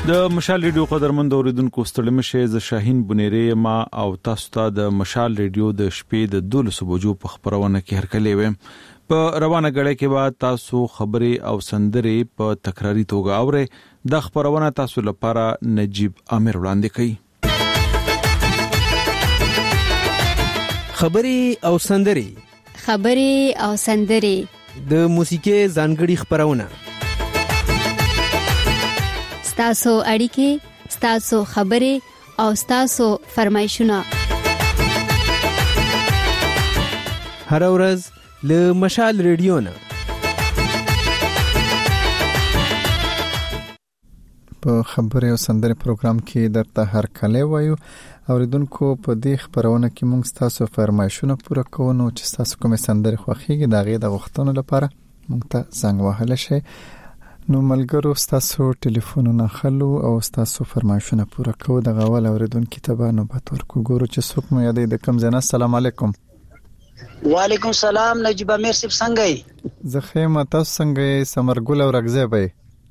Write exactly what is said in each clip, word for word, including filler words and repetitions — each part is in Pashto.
د مشال ریډیو قدرمن اوریدونکو ستړي مشه ز شاهین بنيري ما او تاسو ته د مشال ریډیو د شپې د دولسو بجو په خبرونه کې هرکلې وې په روانه غړې کې بعد تاسو خبري او سندري په تکراری توګه اورئ د خبرونه تاسو لپاره نجيب عامر وړاندې کوي خبري او سندري خبري او سندري د موسیقي ځانګړي خبرونه ستاسو اړیکې ستاسو خبرې او ستاسو فرمایشونه هر ورځ له مشال ریډیو نه په خبرې او سندرې پروګرام کې درته هر کله وایو اوریدونکو په دې خبرونه کې موږ ستاسو فرمایشونه پوره کوو نو چې تاسو کومه سندرې خوښیږي دا غي د غوښتنو لپاره موږ ته زنګ وهل شي نو ملګرو ستاسو ټلیفونونه خلو او ستاسو فرمایشونه پوره کوو د غوال اوریدونکو ته به نوبت ورکو ګورو چې څوک مو یادې د کم ځنه السلام علیکم وعلیکم السلام نجيب امیر صاحب څنګه یې زه خیمه تاسو څنګه یې سمرګل او رغزه به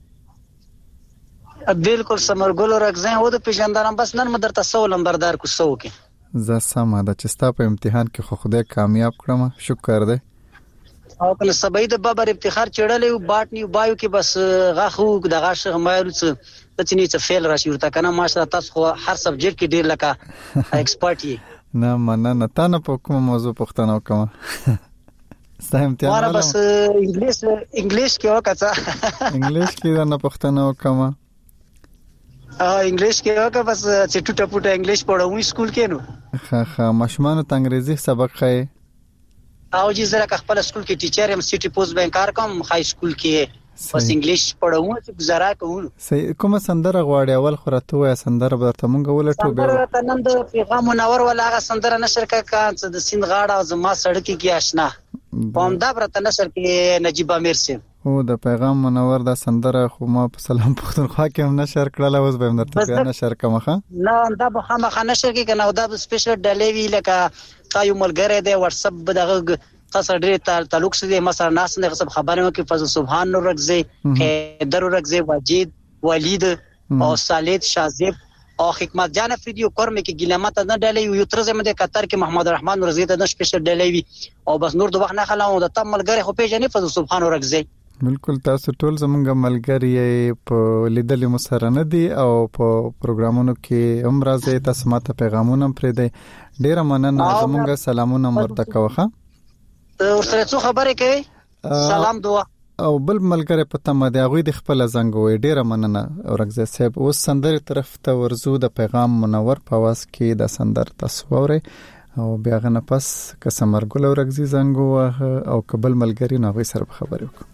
بالکل سمرګل او رغزه و د پیژندارم بس نن مدرته سو لمبردار کو سو کې زه سم ده چې ستا په امتحان کې خو خدای کامیاب کړم شکر ده او کله سبای د بابر افتخار چړلې او باټنی بایو کې بس غاخو د غاښ غمایلو څه د چني څه فیل راشي ورته کنه ماشاءالله تاسو خو هر سبجیکټ کې ډیر لکه ایکسپرټ یې نه مننه تا نه په کومه موضوع پوښتنه وکم ستا امتحان واره بس انګلیش انګلیش کې وکړه انګلیش کې نه پوښتنه وکم ا انګلیش کې وکړه بس چې ټوټه پټه انګلیش پڑھاوم سکول کې نو ها ها مشمانو ته انګریزي سبق خای او چې زره خپل سکول کې ټیچر ام سټي پوسټ بانک کار کوم های سکول کې بس انګلیش پڑھاوم چې گزاره کوم صحیح کومه سندره غواړي اول خو راته وای سندره به ته مونږ ولټو به سندره ته نن د پیغام منور ولا هغه سندره نشر کا کان د سیند غاړه او زما سړک کې آشنا پوم دا برته نشر کې نجيب امیر صاحب او د پیغام منور دا سندره خو ما په سلام پختونخوا کې هم نشر کړل اوس به مرته بیا نشر کوم ښه نه دا به خامخا نشر کې کنه دا سپیشل ډلې وی لکه تا یو ملګری دی واتس اپ دغه تاسو ډېر تعلق سره مثلا ناس نه سب خبرونه کې فضل سبحان نور رغزي حیدر رغزي واجد ولید او صالح شاذب او حکمت جان افریدی او کورمه کې ګلمات نه ډلې یو تر زموږ د قطر کې محمد رحمان رضی ته د سپیشل ډلې وی او بس نور د وخت نه خلاو د تم ملګری خو پیژنې فضل سبحان رغزي بالکل تاسو ټول زمونږ ملګری په لیدل مسرنه دي او په پروګرامونو کې هم راځي تاسو ماته پیغامونه پرې دي ډیر مننه زمونږ سلامونه مرته کوخه ورسره څو خبرې کوي سلام دعا او بل ملګری په تمه دی غوي د خپل زنګ وې ډیر مننه اورغزه صاحب اوس سندره طرف ته ورزو د پیغام منور په واس کې د سندر تصوره او بیا غنه پس کسمرګل اورغزي زنګ او قبل ملګری نو غوي سره خبرې وکړو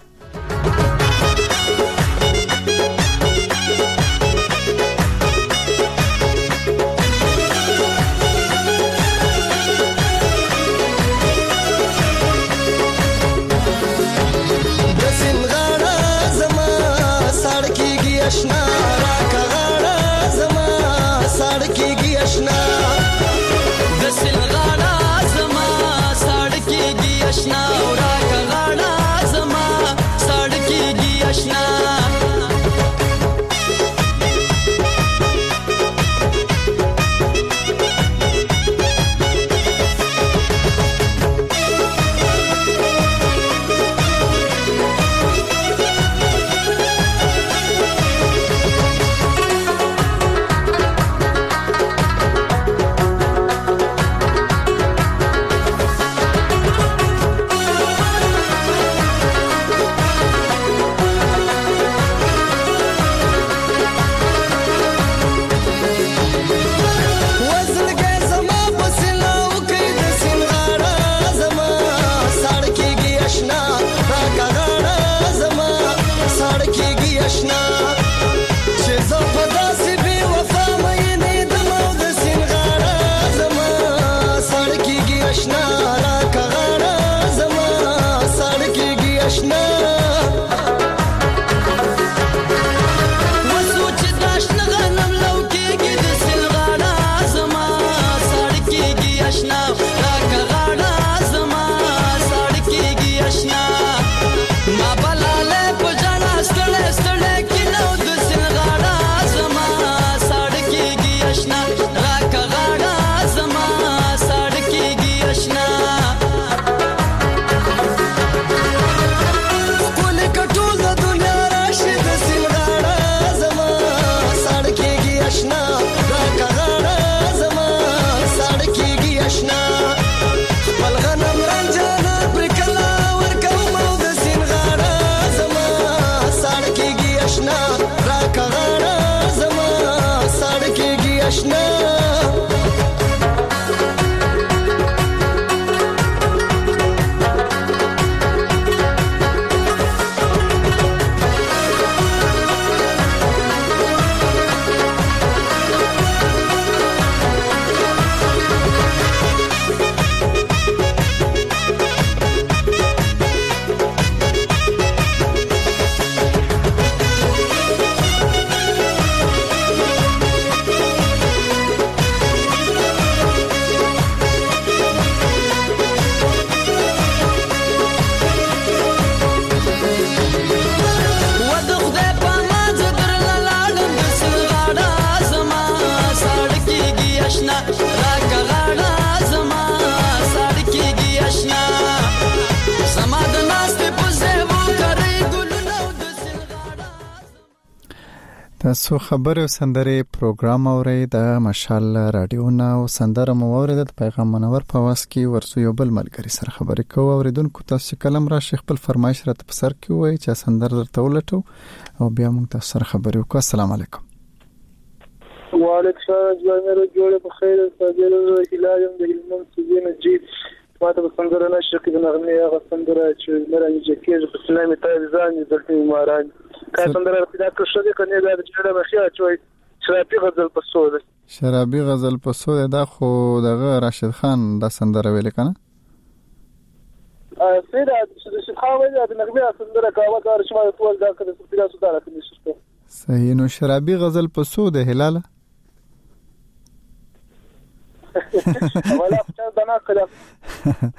تاسو خبر او سندره پروګرام اورئ د مشال رادیو نه او سندره مو اورئ د پیغام منور په واس کې ورسو یو بل ملګری سره خبرې کوو. اوریدونکو تاسو کلم را شیخ خپل فرمایش را په سر کې وای چې سندره درته ولټو او بیا موږ تاسو سره خبرې وکړو. السلام علیکم. وعلیکم السلام. جوړه جوړه په خیر ساجل هلالم د علم سجین جید ما ته سندره نشه کې د نغمه هغه سندره چې مرانه جکیږي په اسلامي تایزان د ماران کا سندره پیدا کړو شو کنه دا چې د مخیا چوي شرابي غزل په سود شرابي غزل په سود دا خو دغه راشد خان دا سندره ویل کنه ا سیدا چې خو وایي د نغمه سندره کاوه کار شمه ټول دا کړه چې پیدا سوداره کوي شته صحیح. نو شرابي غزل په سود هلال ولا څه دنا کړه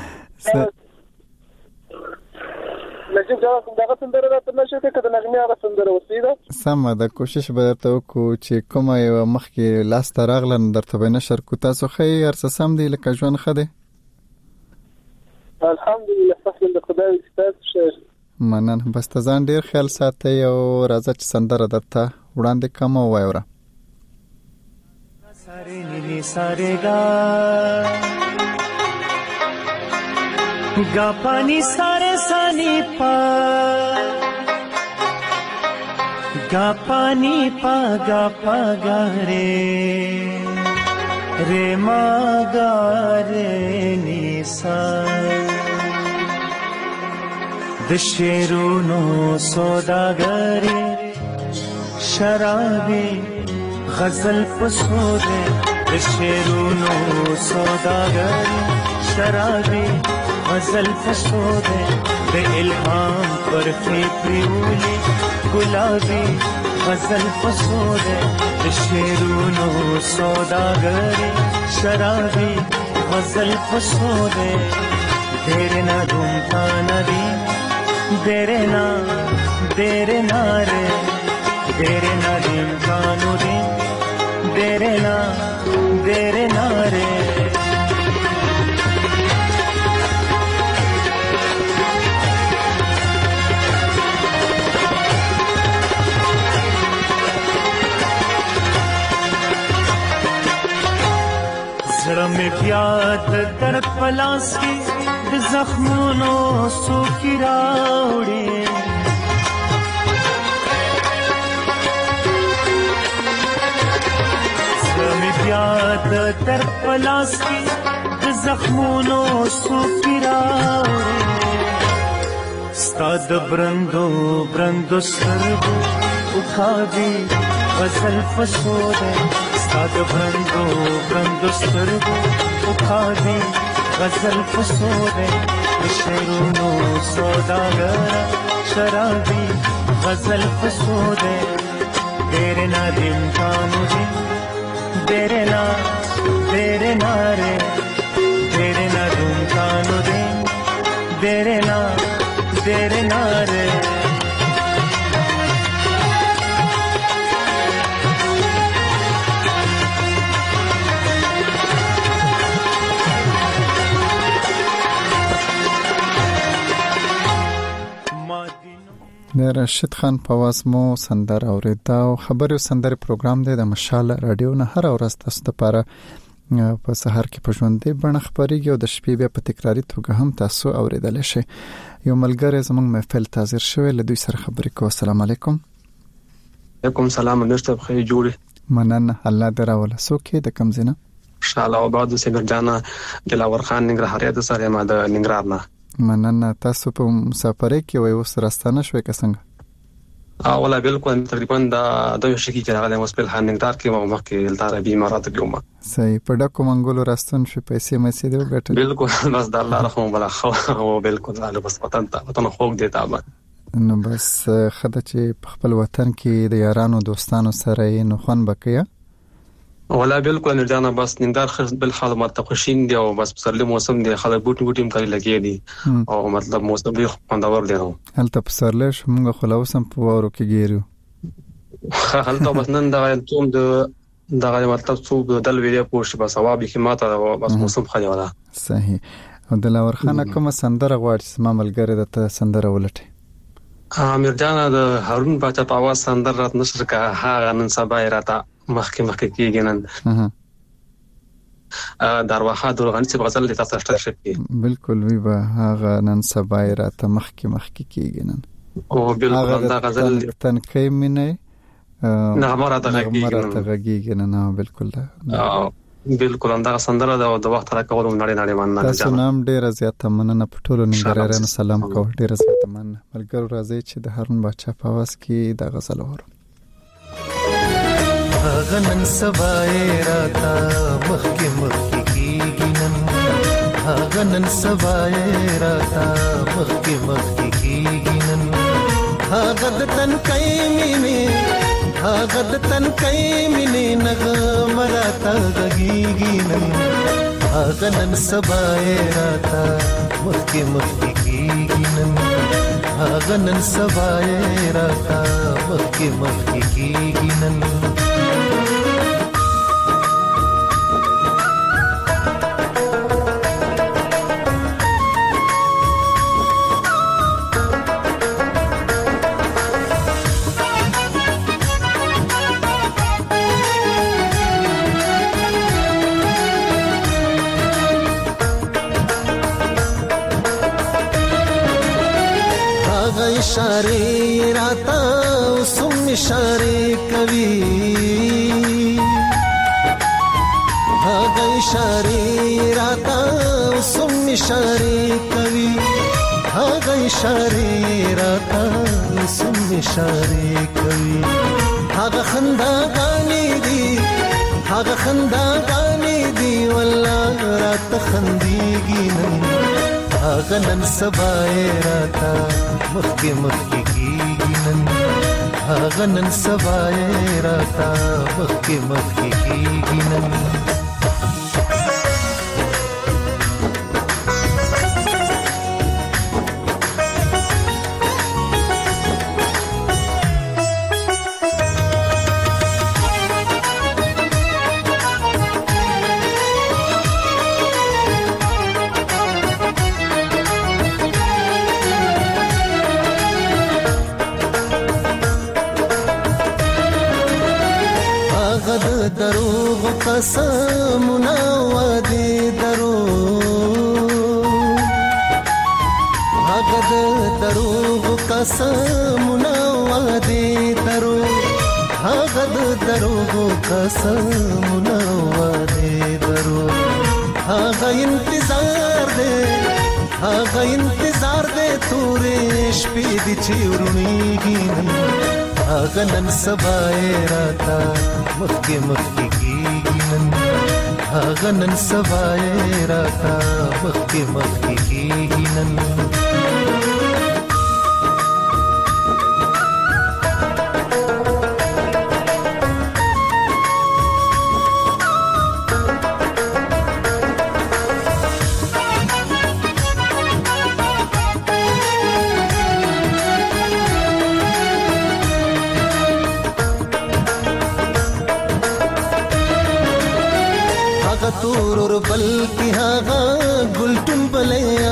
لکه دا کومه سندره راته نشه کې د نغمه هغه سندره وسیده سم د کوشش به درته وکړو چې کومه یو مخکې لاس تراغلن درته به نشر کو تاسو خې ارڅ سم دی لکه ژوند خده الحمدلله فضل د خدای ستاسو شه منن بس ته ځان ډیر خیال ساتي او راځه چې سندره درته وړاندې کوم وایوره سارے نی سارے گا گا پانی سارے سانی پا گا پانی پا گا پا گا رے رے ما گا رے نی سا دشیرونو سوداگری شرابی غزل پسودے دشیرونو سوداگری شرابی غزل پسودے بے الہام پر فیپریولی گلابی غزل پسودے دشیرونو سوداگری شرابی غزل پسودے دیرے نا دھومتا ندی دیرے نا دیرے نا رے دیرے نا دین کانو دین دیرے نا دیرے نا رے زړه مې بیا د درد پلاس کې د زخمونو سوکي راوړي زړه مې بیا د درد پلاس کې د زخمونو سوکي راوړي ستا د برندو برندو سترګو وکاږي غزل پسوده ستا د برندو برندو سترګو وکاږي غزل پسوده د شعرونو سوداګر شرابي غزل پسوده تیرے نا دن کانو دن تیرے نا تیرے نا رے تیرے نا دن کانو دن تیرے نا تیرے نا رے د راشد خان په واس مو سندر اوریدا او خبرو سندر پروګرام دی د مشال رادیو نه هر ورځ تاسو لپاره په سحر کې پښوندې بڼه خبريږي او د شپې بیا په تکراری توګه هم تاسو اوریدل شي. یو ملګری زموږ محفل تازر شوی له دوی سره خبرې کوو. السلام علیکم. وعلیکم السلام. نشته بخیر جوړي مننه الله دراوله سوکې د کم زینه ان شاء الله. او بعد سیمر جانا دلاور خان ننګرهار د سره ما د ننګرهار نه مننه. تاسو په مسافرۍ کې وای اوس راستانه شوي که څنګه؟ اه ولا بالکل تقریبا دا د شکی کې راغلی اوس په هانګدار کې مو مخکې التاره به امارات کې ومه صحیح په ډکو منګولو راستون شو پیسې مې سي دی وګټل بالکل بس د الله رحم ولا خو او بالکل الله بس وطن ته وطن خوګ دی تا نو بس خدای چې خپل وطن کې د یارانو دوستانو سره نو خون بکیا ولا بالکل نرجانا بس ننګدار خرج بل حال ماته خوشین دی او بس پسرلی موسم دی خلک بوټي بوټي کوي لګي دي او مطلب موسم دی خوندور دی نو هلته پسرلی شمږه خلاصم په وورو کې ګیرو هلته بس نن دا توم د دا مطلب څو دل ویډیو پوسټ بس ثواب کې ماته بس موسم خالي ولا صحیح. او دلاور خان کوم سندره غواړي سم ملګری د ته سندره ولټي امیر جان د هارون باچا په आवाज سندر رات نشر کا هغه نن سبا راته مخکې مخکې کیږي نن دروازه درغنی چې غزل د تاسو سره شپې بالکل وی به هغه نن سبا راته مخکې مخکې کیږي نن او بالکل دا غزل تنکې مینه نغمه راته غږیږي نه بالکل دا بالکل دا سندره د وخت را کولو نړۍ نړۍ باندې تاسو نام ډیر زیات مننه په ټولو ننګرهاریانو سلام کوم ډیر زیات مننه ملګرو راځي چې د هارون باچا په आवाज کې د غزل اورو غنن سبای راتا مخکې مخکې کیږي نن غنن سبای راتا مخکې مخکې کیږي نن هغه د تن کای مینه هغه د تن کای مینه نغمه راتا غږیږي نن هغه نن سبای راتا مخکې مخکې کیږي نن هغه نن سبای راتا مخکې مخکې کیږي نن इशारे राता सुम इशारे कवि हाँ इशारे राता सुम इशारे कवि हाँ इशारे राता सुम इशारे कवि हाँ खंदा गानी दी हाँ खंदा गानी दी वल्ला रात खंदीगी नहीं هغه نن سبای راتا مخکې مخکې کیږي نن هغه نن سبای راتا مخکې مخکې کیږي نن دروغ قسمنا ودي دروغ هغه دروغ قسمنا ودي دروغ هغه دروغ قسمنا ودي دروغ هغه انتظار دے هغه انتظار دے تورې شپې دي چې ورونیږي هغه نن سبای راتا مخکې مخکې کیږي نن هغه نن سبای راتا مخکې مخکې کیږي نن تور بل کی هاغه ګلټم بلیا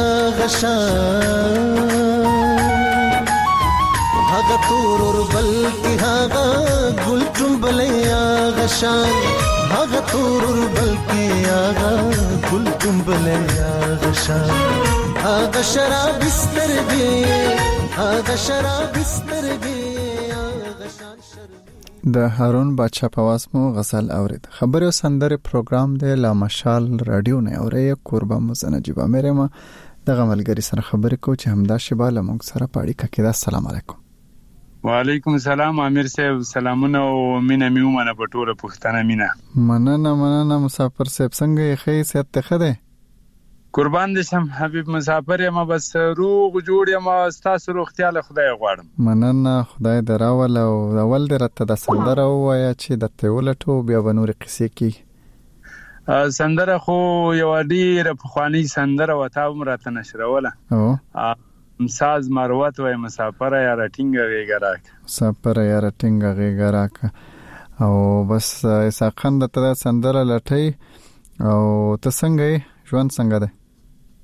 غشان هاغه تور بل کی هاغه ګلټم بلیا غشان هاغه تور بل کی هاغه ګلټم بلیا غشان هاغه شراب بستر دی هاغه شراب بستر دی غشان شر د هارون باچا په आवाज مو غزل اورید خبر او سندره پروګرام د لا مشال رادیو نه اوري قربان مزنجبا مېره ما د غملګری سره خبرې کو چې همدا شبا لمغ سره پاړی ککې دا السلام علیکم وعلیکم السلام امیر صاحب سلامونه او مینه میومنه په ټوله پښتنه مینه مننه مننه مسافر صاحب څنګه یې خې ست خده قربان دې شم حبیب مسافر یم بس روغ جوړ یم تاسو روغتیا له خدای غواړم مننه خدای دراول او اول درته د سندره وایا چې د تولټو بیا بنور قصې کی سندره خو یو ډیره پخوانی سندره وتا عمرته نشروله او مساز مروت وای مسافر یا رټینګ غیګراک مسافر یا رټینګ غیګراک او بس اساقند ته سندره لټي او ته څنګه ژوند څنګه ده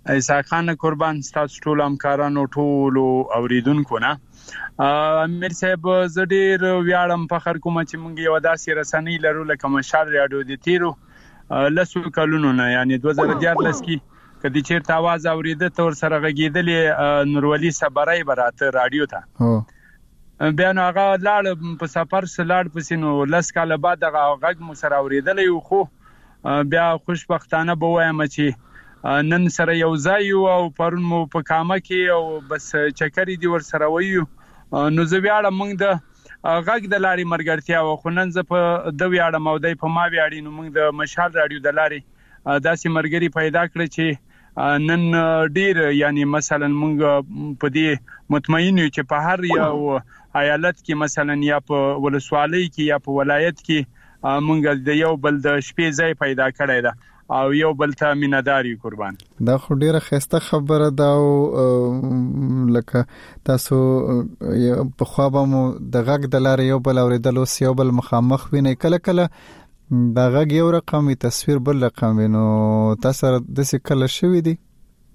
ایسا خان قربان ستاسو ټول همکارانو ټول اوریدونکو نه امیر صاحب زه ډېر ویاړم فخر کوم چې موږ یو داسې رسنۍ لرو لکه مشال راډیو د تیرو لسو کلونو نه یعنی دوه زره دیارلس کې کدي چیرته आवाज اوریده تور سره غږیدلې نورولي صبرای براته راډیو ته بیا نو هغه لاړ په سفر سلاړ پسینو لس کاله بعد هغه غږ مو سره اوریدلې خو بیا خوشبختانه به وایم چې نن سره یو ځای او پرون مو په کامه کې او بس چکرې دی ور سره وایو نو زه ویاړم موږ د غږ د لارې مرګرتیا او خنن ز په د ویاړم او د په ما ویاړی نو موږ د مشال راډیو د لارې داسې مرګري پیدا کړ چې نن ډیر یعنی مثلا موږ په دې مطمئن یو چې په هر یو ایالت کې مثلا یا په ولسوالۍ کې یا په ولایت کې موږ د یو بل د شپې ځای پیدا کړی ده او یو بل ته میناداری قربان دا خو ډیره خسته خبره ده او لکه تاسو په خوابه مو د غږ د لارې یو بل اوریدل او یو بل مخامخ ویني کله کله دا غږ یو رقمي تصویر بل رقمي نو تاسو د څه کله شوې دي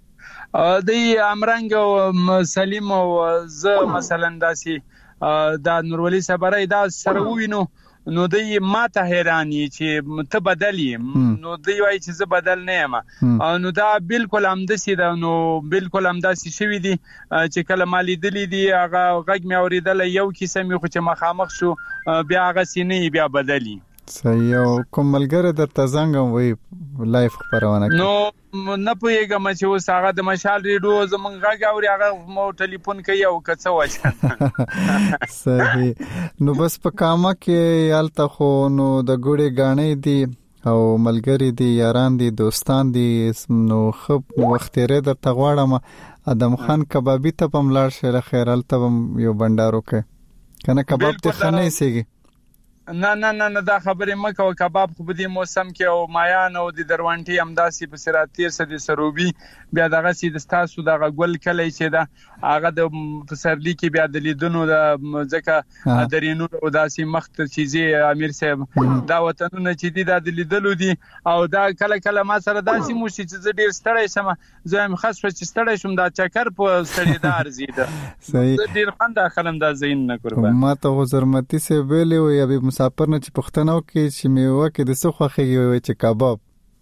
د امرنګ او سلیم او ز مثلا داسي دا نورولي صبرای دا سره وینو نو دوی ماته حیرانی چې ته بدلی نو دوی وایي چې زه بدل نه یم نو دا بالکل همداسې ده نو بالکل همداسې شوي دي چې کله ما لیدلی دي هغه غږ مې اورېدلی یو کیسه مې خو چې مخامخ شو بیا هغسې نه بیا بدلی صحیح او کوم ملګری درته زنګ هم وایي لایف خپرونه کوي نو نه پوهېږم چې اوس هغه د مشال ریډیو زموږ غږ اوري هغه مو ټلیفون کوي او که څه وجه صحیح نو بس په کامه کې هلته خو نو د ګوړې ګاڼې دي او ملګری دي یاران دي دوستان دي نو ښه وخت تېری درته غواړم ادم خان کبابي ته به هم لاړ شې له خیر هلته به هم یو بنډار وکړې که نه کباب دې ښه نه ایسېږي نه نه نه نه دا خبرې مکه او کباب خو په دې موسم کې او مایان او د دروانټي همداسې په سراتیر سره د سروبي بیا دغه سي د تاسو دغه ګل کلی چې دا هغه د پسرلی کې بیا د لیدونو د ځکه درینو او داسې مخت چیزي امیر صاحب دا وطنونه چې دي د لیدلو دي او دا کله کله ما سره داسې مو چې زه ډیر ستړی شم زه هم خاص چې ستړی شم دا چکر په ستړي دار زیده صحیح ډیر خوند اخلم دا زین نه قربان ما ته غزرمتی سه ویلې او یا مسافر نه چې پښتنو کې چې میوه کې د څه خوخېږي وي چې کباب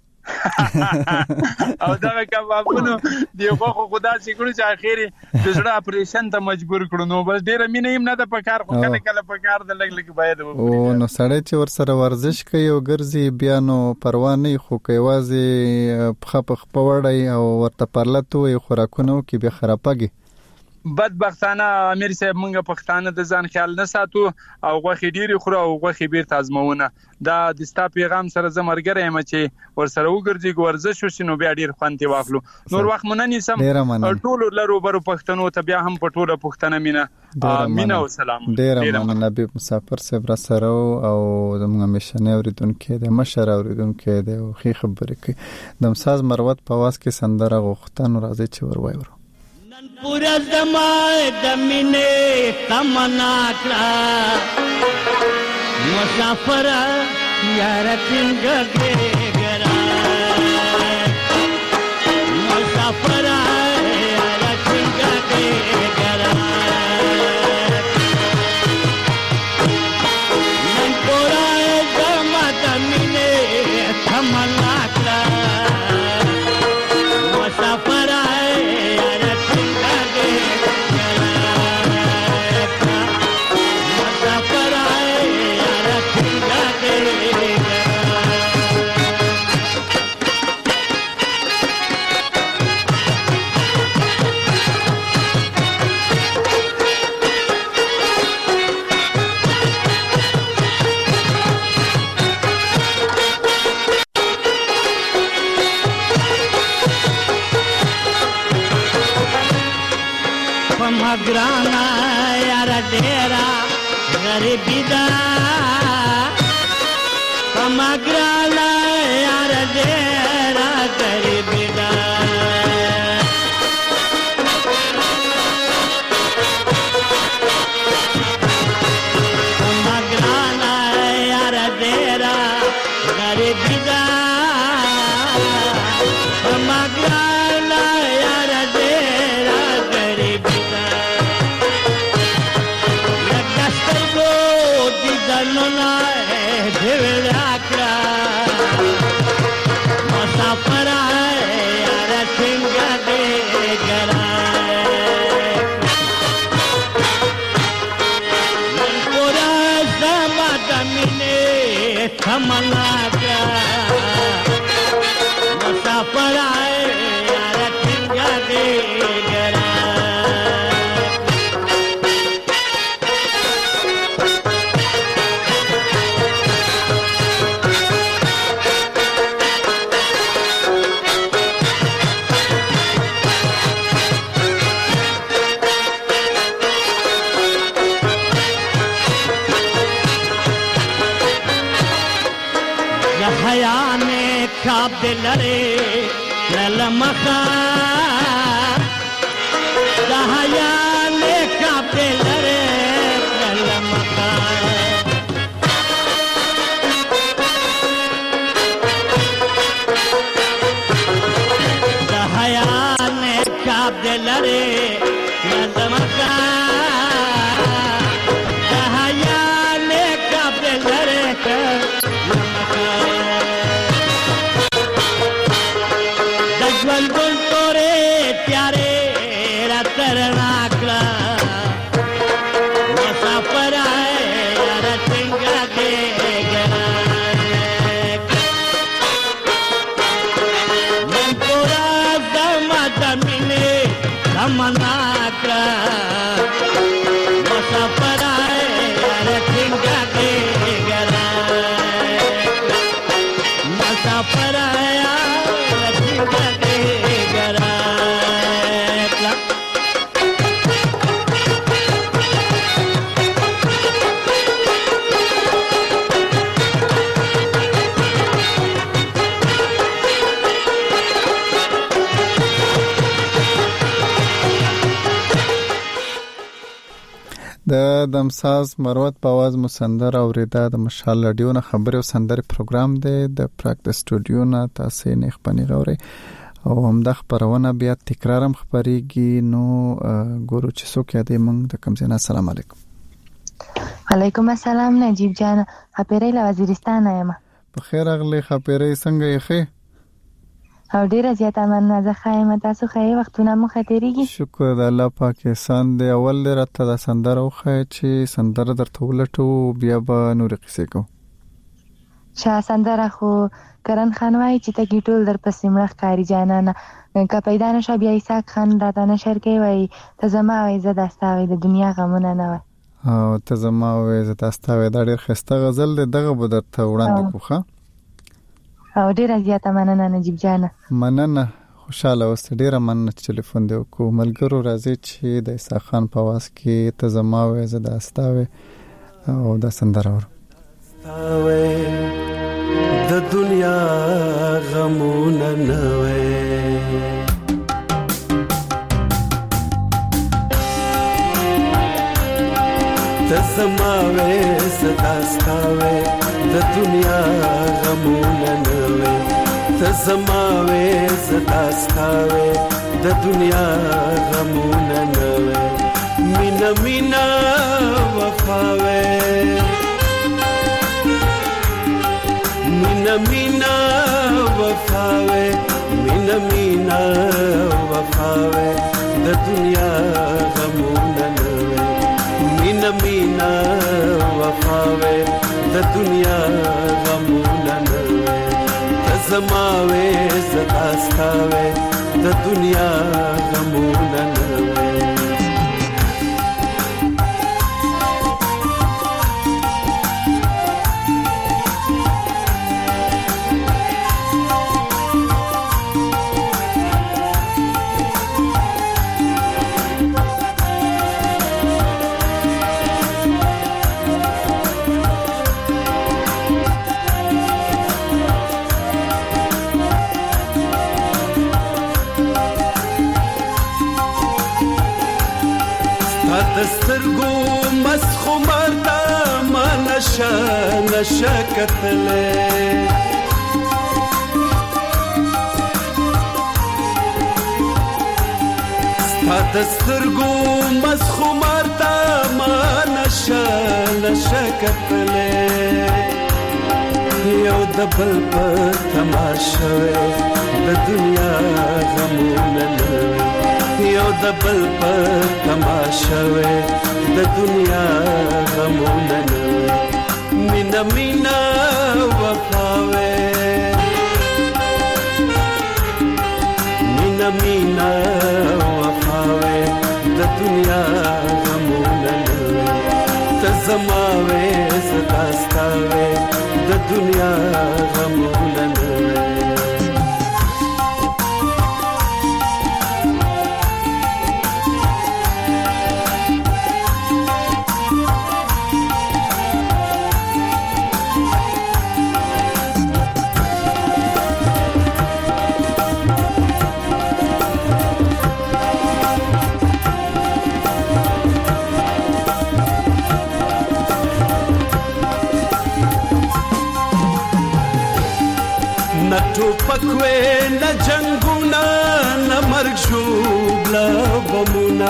او دا کبابونو دی خو خدا سي کړو چې اخیری د زړه اپریشن ته مجبور کړو نو بس ډیر مینه هم نه د پکار خو کله کله پکار د لګ لګ باید او نو سړی چې ور سره ورزش کوي او ګرځي بیا نو پروا نه خو کوي وازي پخ په وړای او ورته پرلته وي خوراکونه کې به خرابږي بدبختانه امیر صاحب مونږه پښتانه د ځان خیال نه ساتو او غوخي ډيري خورو او غوخي بیرته ازمونه دا د ستا پیغام سره زمرګره یم چې ور سره وګرځي ورزش وشینو بیا ډیر خوانتي واخلو نور وخت مونږ نه سم ټول لرو برو پښتنو ته بیا هم پټوله پښتنه مینا مینا او سلام ډیر مننه نبی مسافر صاحب را سره او زموږ مشنه اوریدونکو د مشر اوریدونکو د خې خبرې کوي د مساز مروت په واس کې سندره غوښتن راځي چې ور وایو پورا زمای دمینه تمنا کړه مسافر یار څنګه ګرا مسافر یار څنګه ګرا نن پورا زمای دمینه تمنا کړه مسافر گرانا یار ډیرا غریبی دا کما گرانا یار ډیرا غریبی دا کما گرانا یار ډیرا غریبی دا کما گرانا तमन्ना का मुसाफिर आए यार ठिंगा दे गरा हयाने खाब दिलरे ललमखा हयाने खाब दिलरे ललमखा हयाने खाब दिलरे ललमखा हयाने खाब दिलरे दजवल गुल तोरे प्यारे रतरनाकला मुसाफिर आए यार ठिंगा दे गरा मन तोरा दमद मिले तमन्नाकला मुसाफिर आए यार ठिंगा दे गरा मुसाफिर आया ठिंगा दे गरा د دمساز مروت په आवाज مسندر اوریدا د مشال رادیو نه خبري او سندري پروګرام دی د پراک د سټوډیو نه تاسو نه خپنی غوري او هم د خبرونه بیا تکرارم خبريږي نو ګورو چې څوک یادې موږ د کوم ځای. السلام علیکم. وعلیکم السلام نجیب جان خبرې له وزیرستان یم. په خیر اغلی خبرې څنګه یې خې؟ او ډیره زیاته مننه زه خایم تاسو خې وختونه مو خاطرېږي. شکر د الله پاک احسان دی. اول راته د سندره او خې چې سندره درته ولټو بیا به نور قصې کو. شاه سندره خو کرن خان وای چې ته ګټول در پسې مړ ښکاری جانانه که پیدا نشه بیا ایساق خان راته نشر کوي وای ته زما وای زه داستاوي د دنیا غمونه نه وای او ته زما وای زه داستاوي دا ډېر خسته غزل دی دغه به درته وړاندې کوخه. او ډیره زیاته مننه نجیب جان. مننه خوشاله اوسه ډیره مننه چې ټلیفون دی وکړو. ملګرو راځي چې د ایساق خان په आवाज کې ته زما وای زه داستاوي او دا سندره ور د دنیا غمونه نه وای ته زما وای زه داستاوي د دنیا غمونه نه وای ته زما وای زه داستاوي د دنیا غمونه نه وای مینا مینا وفا وای مینا مینا وفاوه مینا مینا وفاوه د دنیا غمونه نه مینا مینا وفاوه د دنیا غمونه نه تزماوه زداستاوه د دنیا غمونه نه دسترګو مسخو مردا ما نشه نشه کتلې دسترګو مسخو مردا ما نشه نشه کتلې یو د بل په تماشه د دنیا غمونه نه یو د بل په تماشه د دنیا غمونه نه مینا مینا وفاوي مینا مینا وفاوي د دنیا غمونه ته زماوي ستاستاوي د دنیا غمونه ټوپکوي نه جنگونه نه مرګ شوبلا بمونه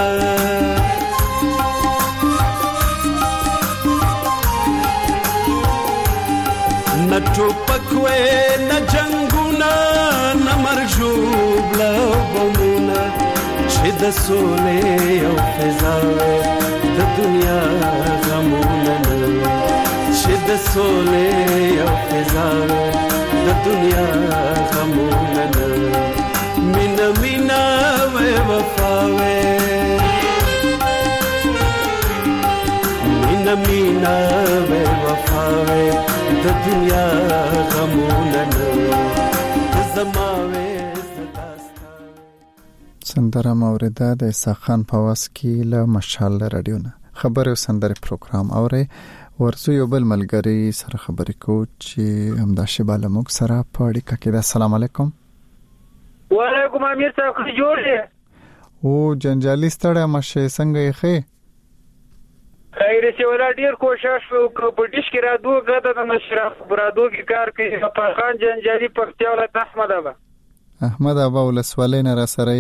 نه ټوپکوي نه جنگونه نه مرګ شوبلا بمونه چې د سولې او فضاوي د دنیا غمونه چې د سولې او فضاوي د دنیا غمونه مینا مینا وې وفاوي مینا مینا وې وفاوي د دنیا غمونه زماوي سندره موریده د اسحاق خان په واس کې له مشال رادیو نه خبر او سندره پروګرام اوري ورسو یو بل ملګری سره خبرې کو چې همدا شباله موږ سره پاړی ککې. السلام علیکم. وعلیکم امیر صاحب جوړ دې او جنجالي ستړی مشه څنګه یې خې خیر چې ولا ډیر کوشش وکړ په دې کې را دوه غته د مشرف برادو کې کار کوي په خان جنجالي پختیا ولایت احمد ابا احمد ابا ولسوالۍ نه را سره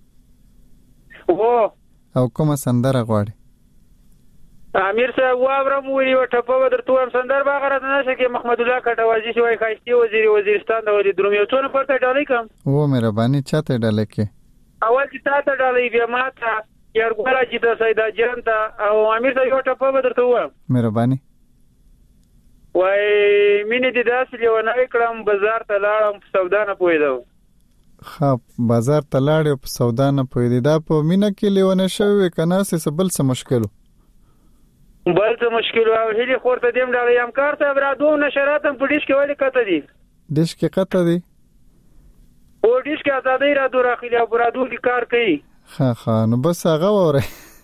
وو او کومه سندره غواړي امیر صاحب واورم وی وټپه درته هم سندر باغره نه شکه محمد الله کټوازی شوی خاصتي وزیر وزیرستان د ودی درومیوتونه پرته ډالې کوم او مهرباني چاته ډالې کې اول چې تاسو ډالې بیا ماته یار ګورا چې د سید اجرم ته او امیر صاحب یو ټپه درته وایم مهرباني وای مینه دې داسې یو نه کړم بازار ته لاړم سودا نه پویدو خب بازار ته لاړ په سودا نه پویدې دا په مینه کې لیونه شوی کنه څه بل څه مشکل بل څه مشکل او هلي خورته دیم دا یم کار ته برادو نشراتم په ډیش کې ولې کته دي ډیش کې کته دي او ډیش کې ازادي را دوه راخلی او برادو کې کار کوي ها ها نو بس هغه وره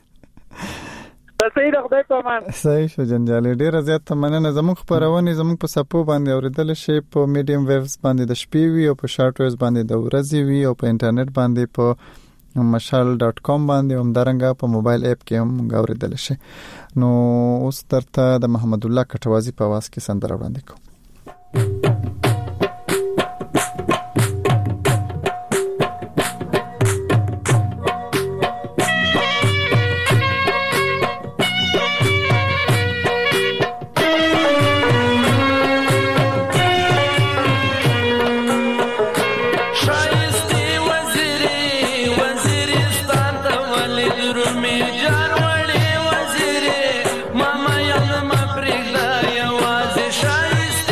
صحیح ده خدای په امان صحیح شو جنجالي ډیر زیات مننه زموږ خبرونه زموږ په سپو باندې اوریدل شي په میډیم ویوز باندې د شپې وی او په شارټ ویوز باندې د ورځې وی او په انټرنیټ باندې په مشال ډاٹ کام باندې هم درنګه په موبایل اپ کې هم اوریدل شي. نو اوس درته د محمد الله کټوازی په واس کې سندره وړاندې کوم. Mama, young, my brig, I was a shy.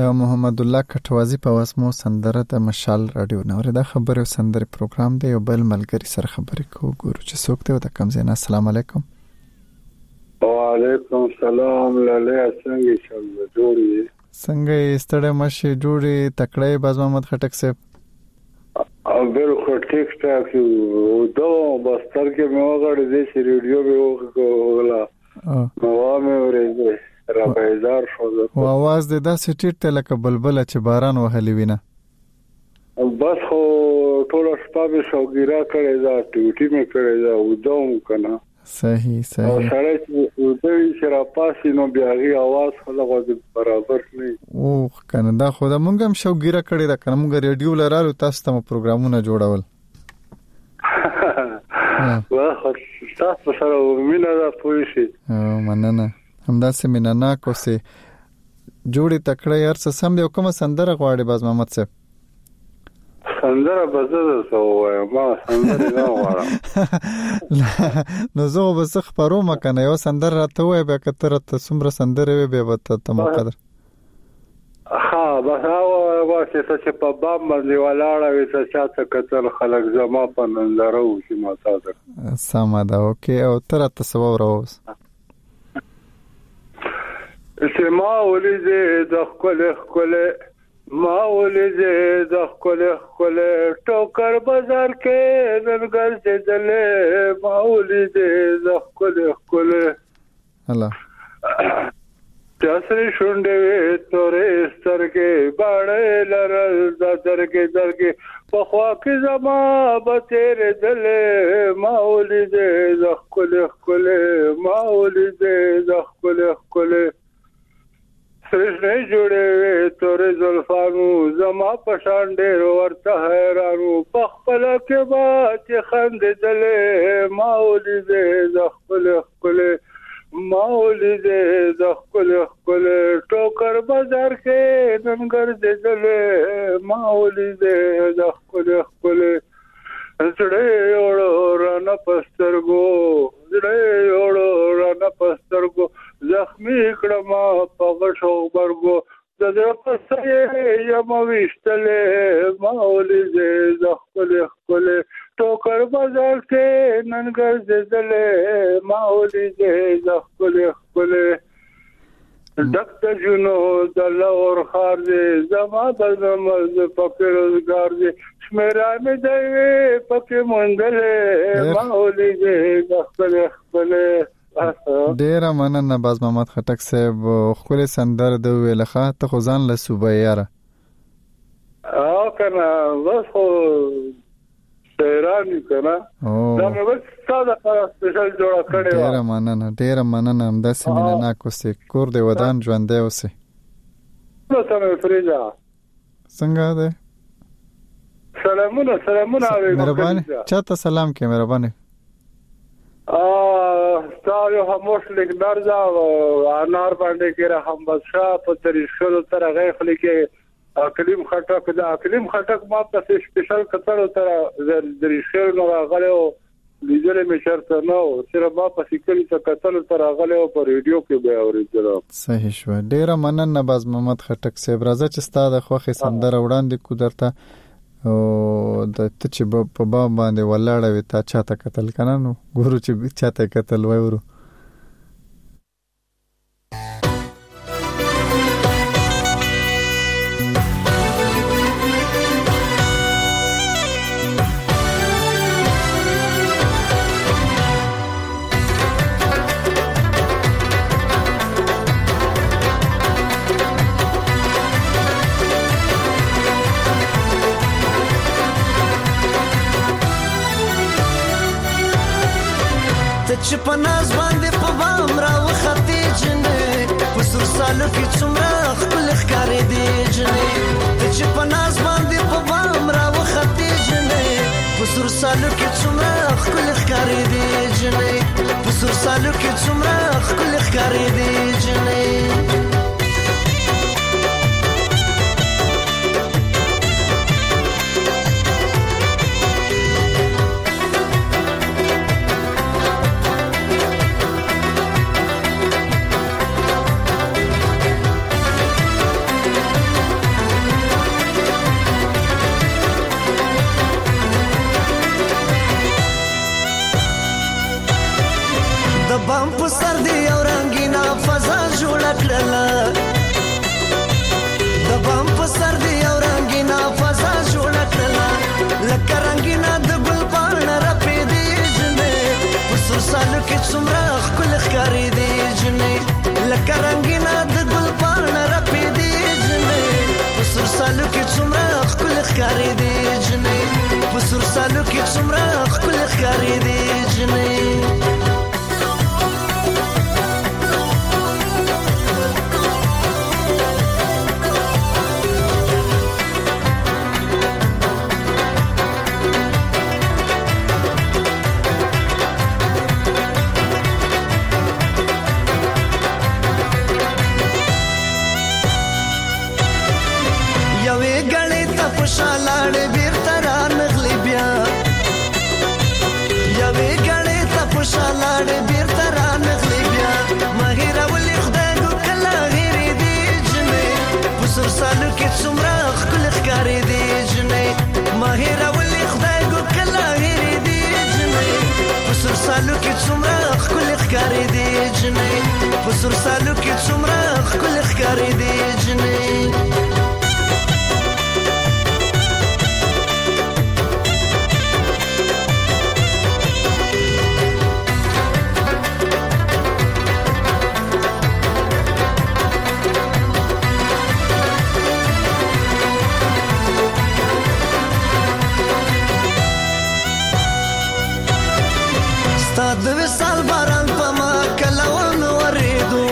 د محمد الله کټوازی په واسمو سندره د مشال رادیو نور د خبرو سندره پروګرام دی. یو بل ملګری سره خبرې کوو، ګورو چې څوک دی او د کوم ځای نه. السلام علیکم. وعلیکم السلام. لاله څنګه شل جوړی څنګه ستړی مشه جوړی تکړه باز محمد خټک صاحب؟ او بالکل ټیک ټاک یو دو بستر کې مې وغړې دې چې ریډیو به وکړه نو مې ورېږي را بیدار شو. او आवाज دې داسې ټیټ ته لکه بلبل چې باران وهلی وینه. بس خو ټول شپه به شوګیرا کړې دا ټیوټي مې کړې دا ودوم کنه. صحیح صحیح. او سره چې دوی چې را پاسې نو بیا غي आवाज خلغه برابر نه. او کنه دا خو دا مونږ هم شوګیرا کړې دا کنه مونږ ریډیو لرالو تاسو ته پروګرامونه جوړول. واه تاسو سره مینه دا پوي شي. او مننه. همدا سیمینه نا کوسه جوړی تکړه یار څه سم دی. کومه سندره غواړي باز محمد صاحب؟ سندره بزده سو ما سندره نه غواړم. نو زه به څه خبرو مکنه یو سندره راته وای به کتر ته څومره سندره وي به ته ته مقدر. ها بس هغه واسه چې په بام باندې ولاړه وي چې چاته کتل خلک زما په ننداره و چې ما تاسو سم ده. اوکې او تر تاسو وروس چې ما ولې د خپل خپل ما ولې د خپل خپل ټوکر بازار کې ننګر دې ما ولې د خپل خپل الله تاسو شونډې تورې سترګې باړې لرل د درګې درګې په خوا کې زما به تیرې دلې ما ولې د خپل خپل ما ولې د خپل خپل سرشنه جوړې تورې زلفانو زما په شان ډېر ورته حیرانو په خپل کې با چې خندېدلې ما ولې د خپل خپل ما ولې د خپل خپل ټوکر بازار کې ننګر دېدلې ما ولې د خپل خپل زړه وړو رانه پسترګو زړه وړو رانه پسترګو زخمی کړم په غشو برګو د دې پسې یم وشتلې ما ولې د خپل خپل ټوکر بازار کې ننګر دېدلې ما ولې د خپل خپل ډاکټر جنو د لور خار دې زما د زمز په روزګار دې شمیرا مې دې پکې مونږلې ما ولې د خپل خپل. ډیره مننه باز محمد خټک صاحب. خپل سندر د ویلخه ته خو ځان له صوبه یاره او کنه بس خو سیرانی کنه دا مې بس ساده سپیشل جوړ کړی. ډیره مننه ډیره مننه. هم د سیمینه نا کوسه کور دی ودان ژوندې اوسه. نو سمه فریجا څنګه ده؟ سلامونه سلامونه علیکم. مهرباني چاته سلام کې مهرباني. ا ستاسو هموش لیکدار دا انار باندې کې را هم بادشاہ په طریقو تر هغه خلک اقلیم خټک دا اقلیم خټک ما په سپیشل کتر تر درېشو نو غلو لیدل مې شرط نه او سره ما په سیکلی ته کتل تر غلو په ریډیو کې به اوریدل. صحیح شو. ډیره مننه باز محمد خټک صاحب. راځه چې ستاسو خوخه سندره وړاندې کو درته او د ته چې په باب باندې ولاړه وي تا چاته قتل کنه نو ګورو چې چاته قتل وای ورو. چې په ناز باندې په بام را وختې جنې په سر سالو کې څومره خپل ښکارې دي جنې چې په ناز باندې په بام را وختې جنې په سر سالو کې څومره خپل ښکارې دي جنې په سر سالو کې څومره خپل ښکارې دي جنې. په سر دی او رنگینا فضا جوړ کړل د بام په سر دی او رنگینا فضا جوړ کړل لکه رنگینا د ګل پاڼه را پیدې جنې په سر سالو کې څومره ښکل ښکارې دی جنې لکه رنگینا د ګل پاڼه را پیدې جنې په سر سالو کې څومره ښکل ښکارې دی جنې په سر سالو کې څومره ښکل ښکارې دی جنې شالاړ بیرته را نغلی بیا یوې ګړې ته په شالاړ بیرته را نغلی بیا مهیره ولې خدای ګو کله هېرې دې جنې په سر سالو کې څومره ښکلې ښکارې دې جنې مهیره ولې خدای ګو کله هېرې دې جنې په سر سالو کې څومره ښکلې ښکارې دې جنې په سر سالو کې څومره ښکلې ښکارې دې جنې د وصال باران په ما کلون ورېدو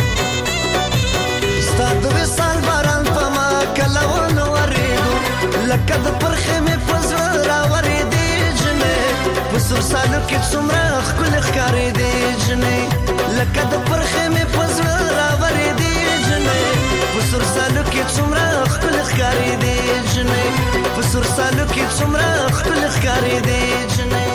ستا د وصال باران په ما کلون ورېدو لکه د پرخې مې په زړه راورېدې جنې په سر سالو کې څومره ښکلې ښکارېدې جنې لکه د پرخې مې په زړه راورېدې جنې په سر سالو کې څومره ښکلې ښکارېدې جنې په سر سالو کې څومره ښکلې ښکارېدې جنې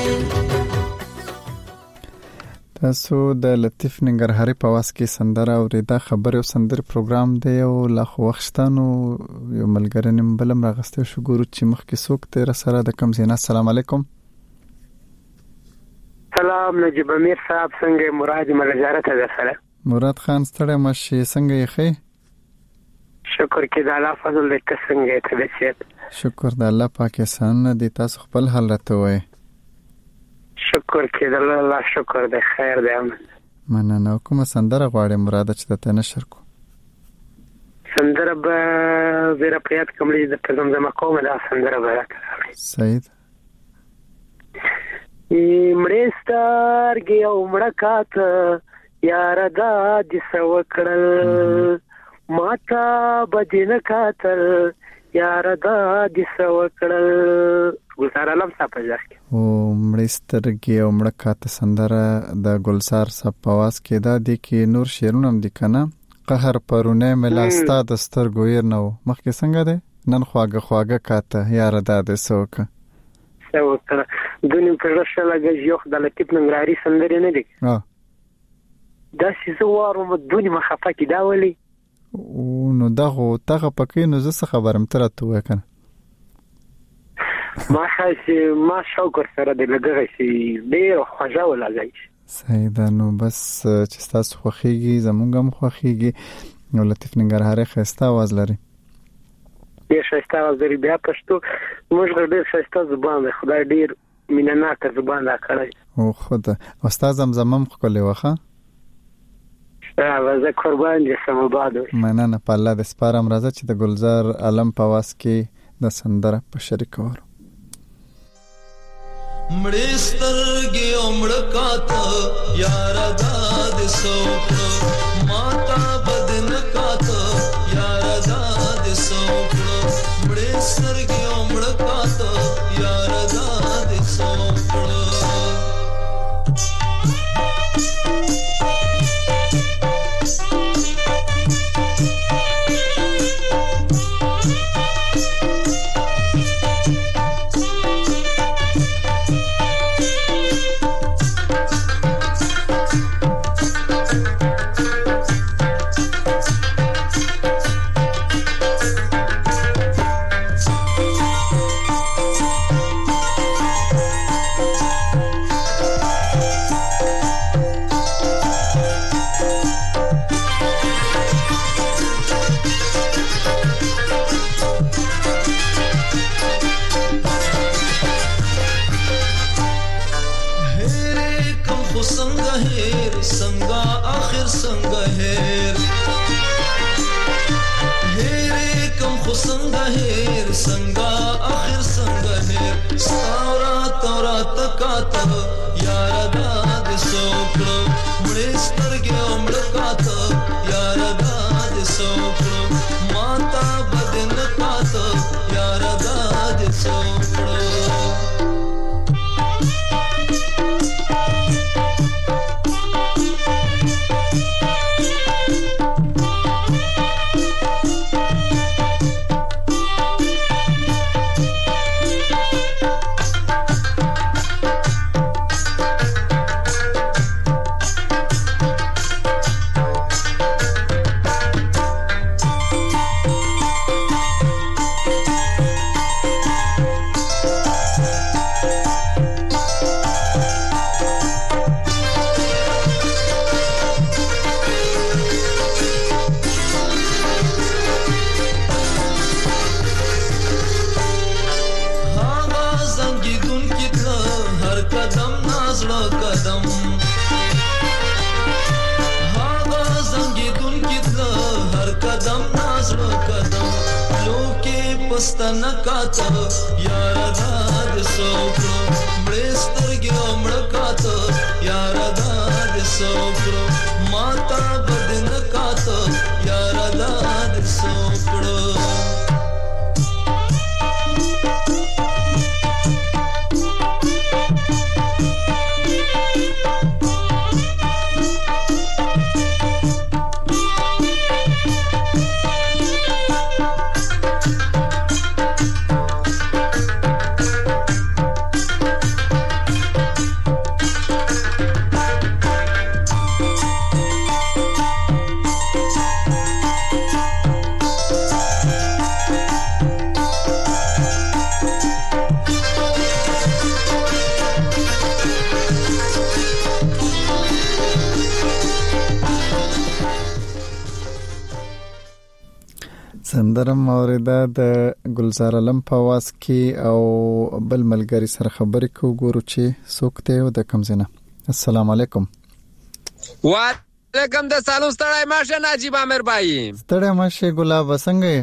تاسو د لطیف ننګرهاري په واس کې سندره اوریدا خبر او سندر پروګرام دی او لا خو وختانو یو ملګری نیم بلم راغسته شو ګورو چې مخکې څوک تیر سره د کم زینا السلام علیکم سلام نجيب امیر صاحب څنګه مراد ملګری ته سره مراد خان ستړی مشي څنګه یې خې شکر کې د الله فضل دې څنګه ته دې شکر د الله پاکستان دې تاسو خپل حال راته وای شکر کې د الله شکر دې خیر دې امن مننه کوم سندره غواړې مراد چې ته نشر کو سندره به زیرا پریات کومې د زمزمه کومه دا سندره به سید مړستارګي او مړکات یار دا د سوکړل ماتا بدین کاتل یار دا د سوکړل ګلزار علم صاحب ځکه او مړسترګي او مړکات سندره د ګلزار صاحب پواز کې دا د کې نور شیرونه هم د کنه قهر پرونه ملاستا د سترګو ير نو مخکې څنګه ده نن خواګه خواګه کاته یار دا د سوک سوک دونیم پر رسله غږ د لطیف ننګرهاري سندره نه دي ها دا چې وارو مدونی مخفه کې دا ولي او نو دغه تغه پکې نو زه خبرم تر ته وکنه ما خاصه ما شوق سره د لګغه شي ډیر خوځه ولا ځي سیدا نو بس چې تاسو خوخيږي زمونږ هم خوخيږي نو لطیف ننګرهاري خسته आवाज لري ډیر شایسته आवाज لري بیا پښتو موږ ډیر شایسته زبان خدای ډیر مینناک زبان را کړی او خدای استاد زمزمم خپل وخه اوازه قربان دي سمبادو مننه په الله د سپارم راځه چې د ګلزار علم په واس کې د سندره په شریک ورو مړسترګي عمرکاته یار داد سوک ماتا بدن کاته یار داد سوک مړسترګي عمرکاته یار داد سوک هیر څنګه اخر څنګه هیر هیر کم خو څنګه هیر څنګه اخر څنګه هیر ستورا تورا تکاته یار دا د سوکړو مړې سترګې عمر کاته یار دا د سوکړو ماتا بدن کاته یار دا د سوکړو ستنکاته یار دا د سوکړو مړې سترګې عمر کاته یار دا د سوکړو ماتا بدن کاته یار دا د سوکړو سندرم اوریدا د ګلزار علم په واس کې او بل ملګری سره خبرې کو ګورو چې څوک ته او د کم زنه. السلام علیکم. وعلیکم د سلام ستړی ماشه نجیب امیر بھائی. ستړی ماشه ګلاب وسنګ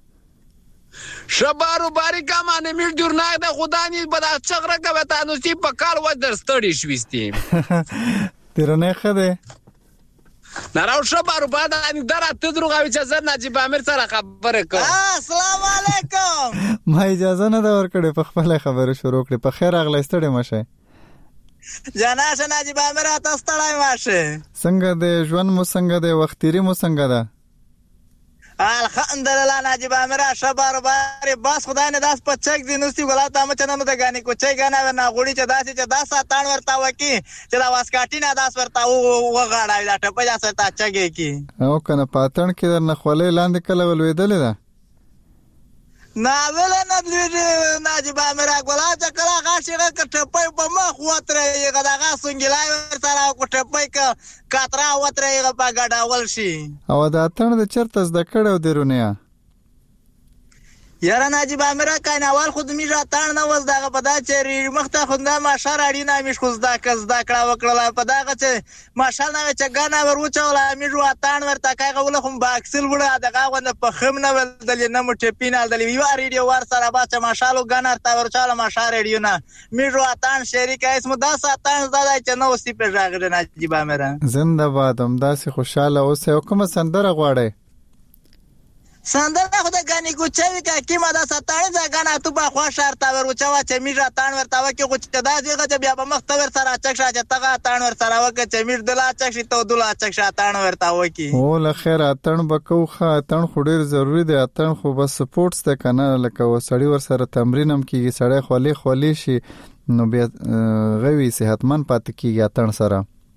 شبارو باریکا مانه میر جوړنه د خدای بد چغره کوي تاسو چې په کال و در ستړی شوستي. تیرنه خده نراو شبارو بعد ان درته دروغوي چې زه نجیب امیر سره خبره کوم. السلام علیکم. ما اجازه نه دا ورکړې په خپل خبره شروع کړې. په خیر اغله ستړی ماشه. جناش نجیب امیر تاسو ستړی ماشه. څنګه د ژوند مو څنګه د وختيري مو څنګه ده؟ الحمدلله نجیب امیر شبارو باری باس خدای نه داس په چک دي نوستي ولات هم چنانو د غاني کو چي غانا ورنا غوړي چې داسې چې داس اتان ورتا وکی چې دا واسکاټی نه داس ورتا و غاړای دا ټپه جا ستا چګي کی او کنه پاتن کې در نه خولې لاندې کله ولویدل ده نا ویل نه نجیب امیر غلا چې کله غاښه کټپې په مخ وترې غداغه سنگلای ورته کو ټپې ک کاترا وترې په غډاول شي او دا اتن د چرته زده کړو درونه یاره نجیب امیر کاینوال خود می را تان نه وز دغه په دا چې مخته خونده ما شراړی نه میش خو زدا کز دا کړه وکړه په داغه چې ماشال نه چې غانا وروچولا می رو تان ورته کاغه ول خو باکسل وړه دغه ونه په خم نه ولدل نه مو ټپینال دلی وی ریډیو ور سره با چې ماشالو غانا تا ورچاله ما شار ریډیو نه می رو تان شریک اسمو دا ساتان زدا چې نو سی په ژغه نجیب امیر زنده بادم داسې خوشاله اوسه کوم سندره غواړي سندره خدای غنی کوچوي کا کیما دا ستانه ځګانا تو په خوا شهر تا ورچوا چې میرا تان ورتا وکي خو چې دا دیغه چې بیا په مختبر سره چک شاته تګه تان ور سره وکي چې میر دلا چک شي ته دلا چک شاته تان ورتا وکي او له خیر اتن بکو خا اتن خو ډیر ضروری دی اتن خو بس سپورټس ته کنه لکه وسړی ور سره تمرینم کیږي سړی خولي خولي شي نو بیا غوي صحتمن پات کیږي اتن سره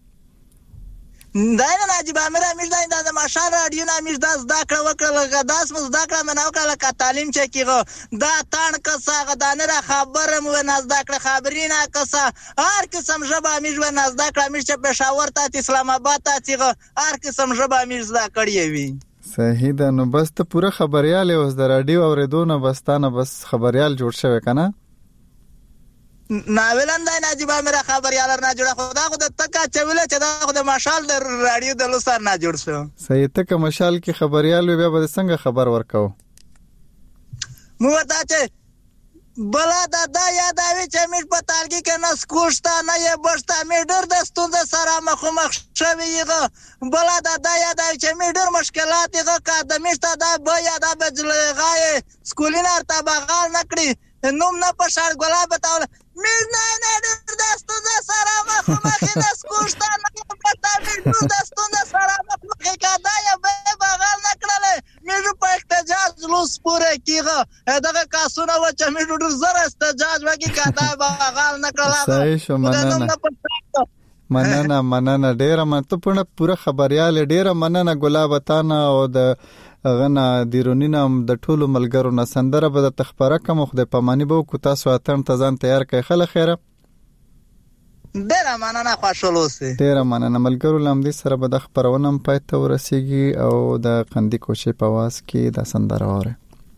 دا نه نجیب امیر امیر دا د ماشال رادیو نه امیر داس دا کړه وکړه داس مز دا کړه منو کړه کا تعلیم چې کیغه دا تان کسا غدانه را خبره مو نه دا کړه خبرینه کسا هر قسم ژبه امیر و نه دا کړه امیر چې پېښور ته اسلام آباد ته چیغه هر قسم ژبه امیر دا کړی وي صحیح ده نو بس ته پوره خبريال اوس د رادیو اوریدونه بستانه بس خبريال جوړ شوی کنه ناولنده ناجیبا میرا خبريالر نه جوړه خدا خو د تکا چويله چې دا خو د مشال د رادیو د لسر نه جوړ شو. صحیح تک مشال کې خبريال بیا به څنګه خبر ورکاو؟ مو ورته چې بلا دادا یادوي چې مې په تارګي کې نه سکوشتا نه یې بشتا مې ډېر د ستونزې سره مخ مخ شوی یغه بلا دادا یادوي چې مې ډېر مشکلات یغه کا د مشتا دا به یادا به جلغای سکولینه ارتا بغال نکړي نوم نه په شار ګلاب تاول مې نه نه ډېر د ستونزې سره مخ مخ د سکوشتا نه پتا مې ډېر د ستونزې سره مخ مخ کا دا یې به بغال نکړل مې په احتجاج لوس پوره کیغه دغه کاسونه و چې مې ډېر زره احتجاج وکي کاته بغال نکړل. صحیح شو مننه مننه مننه ډېر مته پوره خبريال ډېر مننه ګلاب تانا او د غنا دیرونینا د ټولو ملګرو نه سندره به د تخبره کوم خو د پمانی بو کو تاسو اتن تزان تیار کړئ خله خیره ډېر مننه خوشاله اوسئ. ډېر مننه ملګرو لامدي سره به د خبرونه پای ته ورسیږي او د قندی کوشي په واس کې د سندره وره.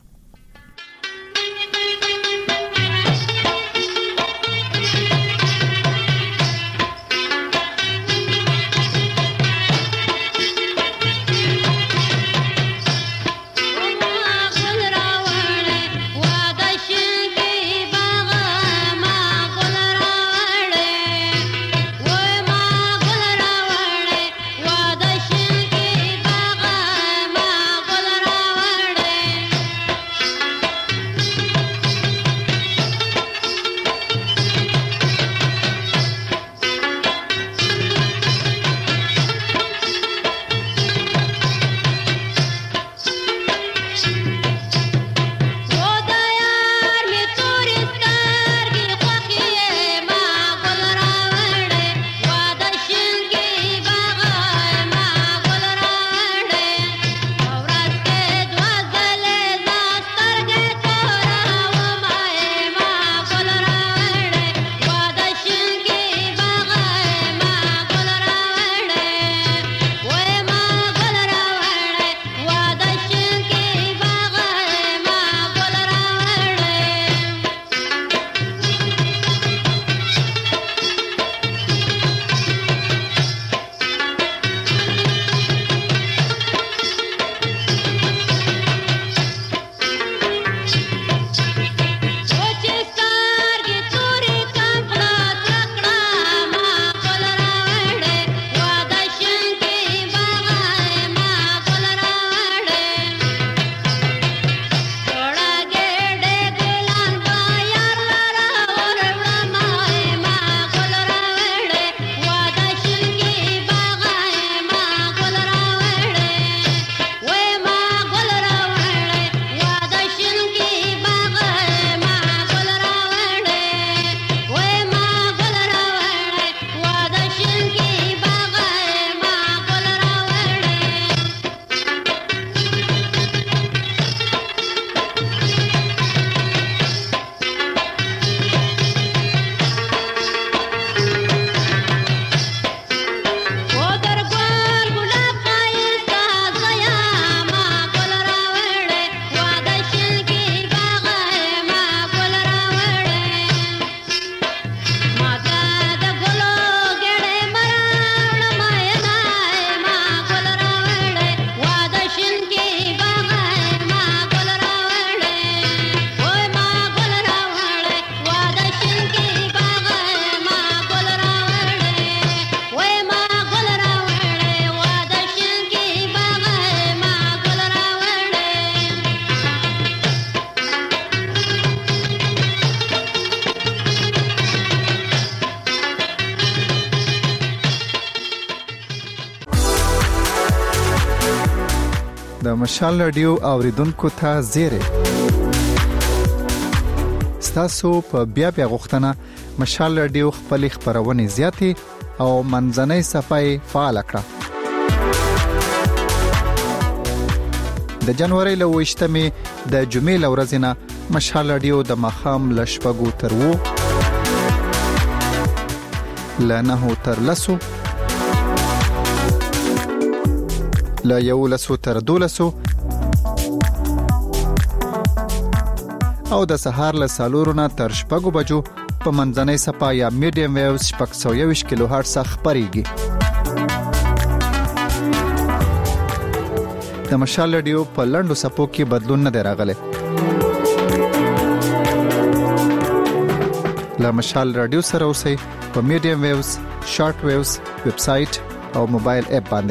د مشال رادیو اوریدونکو ته زیری ستاسو په بیا بیا غوښتنه مشال رادیو خپل خبرونه زیاتې او منځنۍ صفای فعال کړه. د جنوري له وشتمې د جمعې لورځنه مشال رادیو د مخام لشپګو تر وو لنه تر لسو لا یو لسو تر دولسو او د سهار له سالورونه تر شپږو بجو په منځنۍ صفحه یا میډیم ویوز شپږ سوه یوویشت کیلو هرتز خپرېږي. د مشال رادیو په لنډو صفحو کې بدلون نه دی راغلی. له مشال رادیو سره اوسئ په میډیم ویوز، شارټ ویوز، ویب سایټ او موبایل اپ باندې.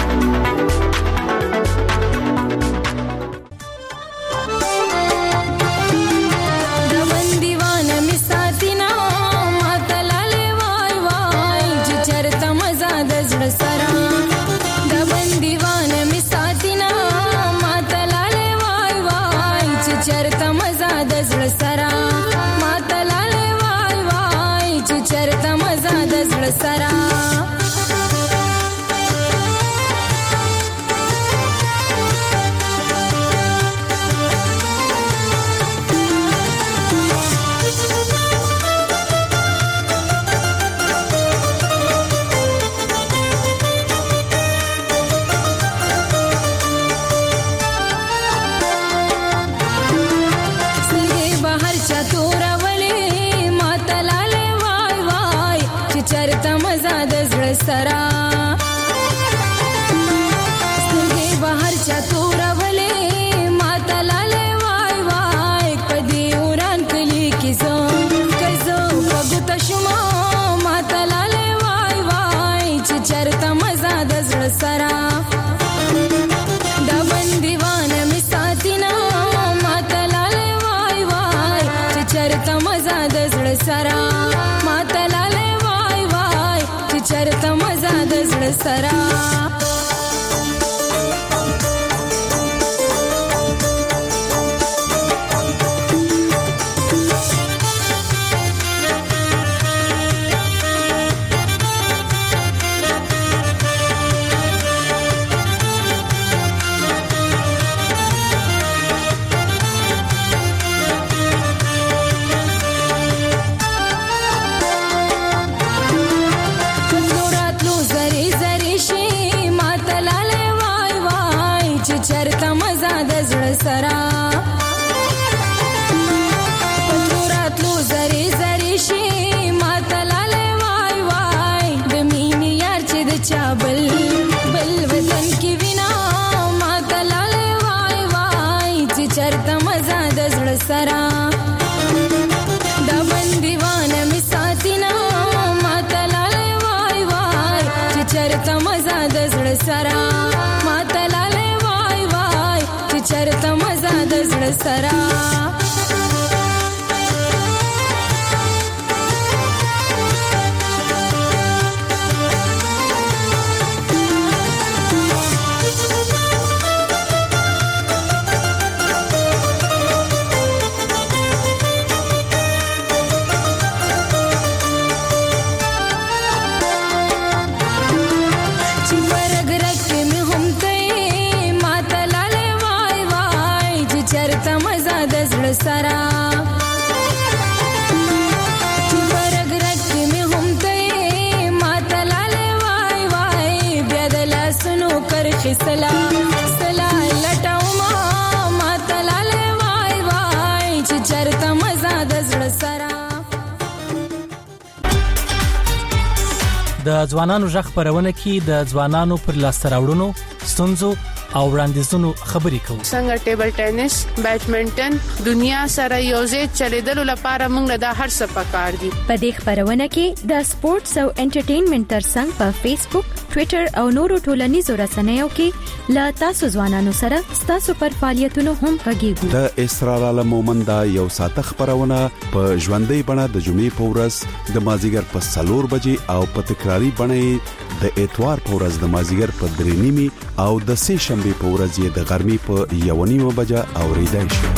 د ځوانانو ژغ خبرونه کې د ځوانانو پر لاسته راوړنو، ستونزو او وړاندیزونو خبرې کوو. څنګه ټیبل ټینس، بیډمنټن دنیا سره یوځای چلیدلو لپاره موږ له هر څه پکار دي. په دې خبرونه کې د سپورتس او انټرټینمنټ ترڅنګ په فیسبوک، ټوئیټر او نورو ټولنیزو رسنیو کې لا تاسو ځوانانو سره تاسو پر فعالیتونو هم غږیږو. د اسرار عالم مومند یو ساعت خبرونه په ژوندۍ بڼه د جمعې په ورځ د مازیګر په سلور بجې او په تکراری بڼه د اتوار په ورځ د مازیګر په درې نیمه او د سه شنبه په ورځ یې د غرمې په یو نیمه بجه اوریدای شي.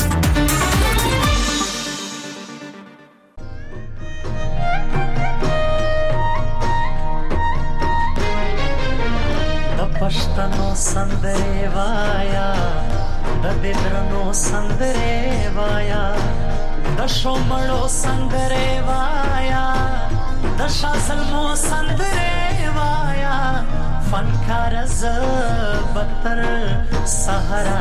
پښتنو سندره وایا د ددرنو سندره وایا د شومړو سندره وایا د شاسلمو سندره وایا فنکار ز بتر سحر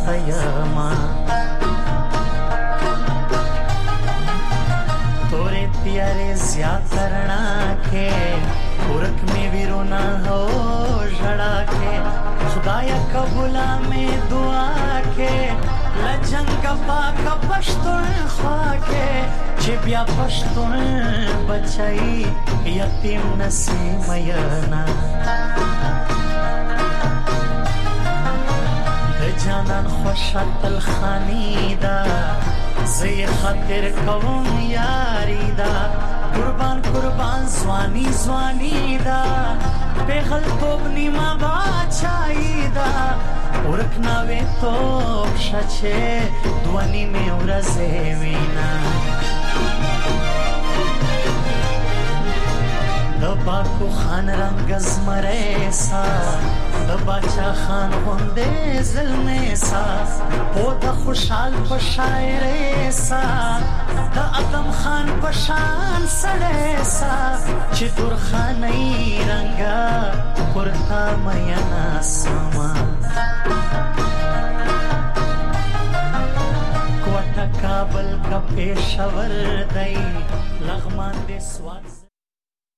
ناستیما تورې تیارې زیات رڼا کې ورک مې ویرونا هو ژړا کې خدایا قبولا مې دعا کې لجنګ پاک پښتون خوا کې چې بیا پښتون بچای یتیم نسیم ینا جانان خوشتل خانی دا زی خاطر کوم یاری دا قربان قربان زوانی زوانی دا پیغل توب نیما باچائی دا ورکناوی توب شچه دوانی میں ورزے وینا دباکو خان رنگ زمره سا دباچا خان غنده ظلمه سا پودا خوشحال پا شاعره سا دا ادم خان پا شان سڑه سا چی دور خانی رنگا کرتا میانا ساما کوٹا کابل کا پیشور دی لغمان دے سوات